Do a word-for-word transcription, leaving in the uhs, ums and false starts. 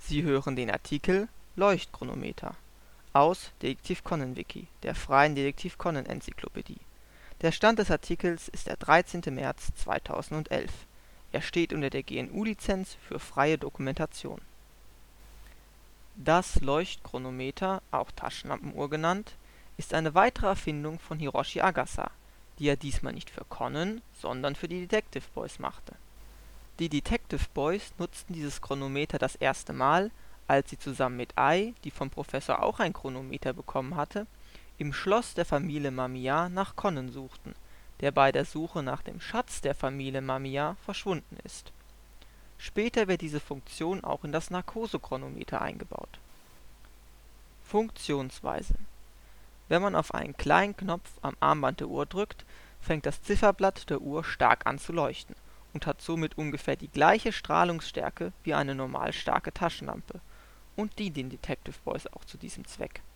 Sie hören den Artikel Leuchtchronometer, aus Detektiv Conan Wiki, der freien Detektiv-Conan-Enzyklopädie. Der Stand des Artikels ist der dreizehnte März zweitausendelf. Er steht unter der G N U-Lizenz für freie Dokumentation. Das Leuchtchronometer, auch Taschenlampenuhr genannt, ist eine weitere Erfindung von Hiroshi Agasa, die er diesmal nicht für Conan, sondern für die Detective Boys machte. Die Detective Boys nutzten dieses Chronometer das erste Mal, als sie zusammen mit Ai, die vom Professor auch ein Chronometer bekommen hatte, im Schloss der Familie Mamiya nach Conan suchten, der bei der Suche nach dem Schatz der Familie Mamiya verschwunden ist. Später wird diese Funktion auch in das Narkose-Chronometer eingebaut. Funktionsweise: Wenn man auf einen kleinen Knopf am Armband der Uhr drückt, fängt das Zifferblatt der Uhr stark an zu leuchten und hat somit ungefähr die gleiche Strahlungsstärke wie eine normal starke Taschenlampe und dient den Detective Boys auch zu diesem Zweck